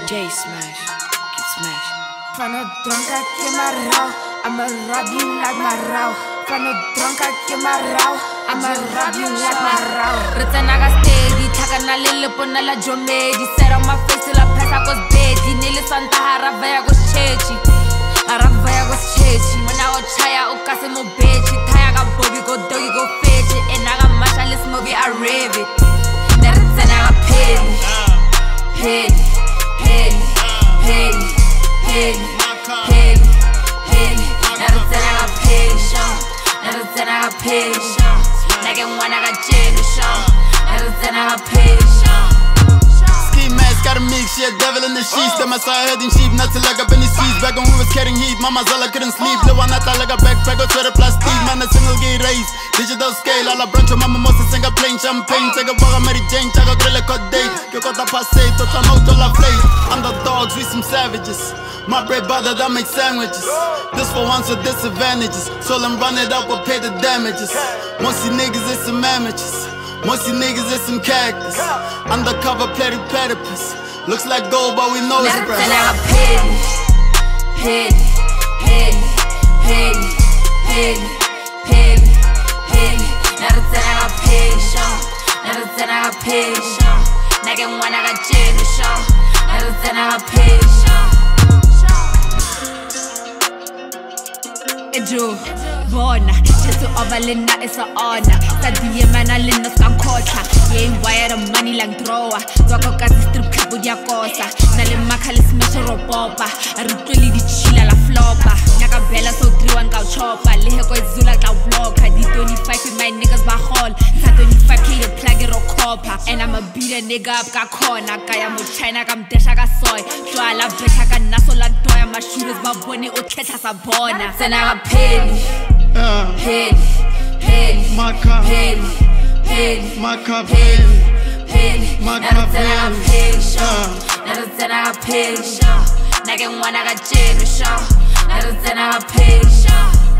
J smash, keep smashing. Fano drunk, I came out. I'ma rob you like my row. Fano drunk, I came out. I'ma rob you like my row. Ritanaga steady, Takana Lilipona la Jomedi. Set on my face till I pass, I was dead. Nili Santa Haravaya was chechi. Haravaya was chechi. When I was chaya, Okasimo bechi. Tayaga Bobby go doggy go fetch it. And I got masha, this movie, I rev it. Ritanaga petty. Petty, petty, petty, petty, petty, petty. Never said I got patient. Never said I got patient. Nigga one I got generation. Never said I got patient. Ski mask, gotta mix shit, devil in the sheets. Them I saw heading sheep, not to leg up in the streets. Back when we was carrying heat, mama Zala couldn't sleep. The one I thought like a backpack, go to the plastic. Man, a single gay race, digital scale. All a branch of mama must sing a plain champagne. Take a walk, Mary Jane, check a grill, a cut date. You got a passe, to turn out to la place. Underdogs, we some savages. My bread butter that makes sandwiches. This for ones with disadvantages. So them run it up, we'll pay the damages. Most you niggas is some amateurs. Most you niggas is some cactus. Undercover platypus. Looks like gold, but we know it's brass. Never said I got petty. Petty, petty, petty, petty, petty, petty. Never said I got patient. Never said I got patient. Nigga one I got generation. Never said I got patient. Ejo, bona, Jesu overlina is a honor. Sadiye mana lina skankotla. Ye wire the money like drawer. Wako kasi strip club with ya cosa. Nale makali smash ropopa. Arutoli di chila la flopa. Nyaka bella so 3-1 cow chopper. Lehe ko izula cow blocker. Di 25 with my niggas by hall. Sa 25 kill plug it or copper. And I'ma beat a nigga up ka corner. Kaya mo China kam desha ka soy. Jwala betha ka naso la doya. My shooters ba boni o ketha sa bona. Sena petty, petty, petty, petty, petty, petty, petty. Never said I got patient. Never said I got patient. Nigga one I got generation. Never said I got patient.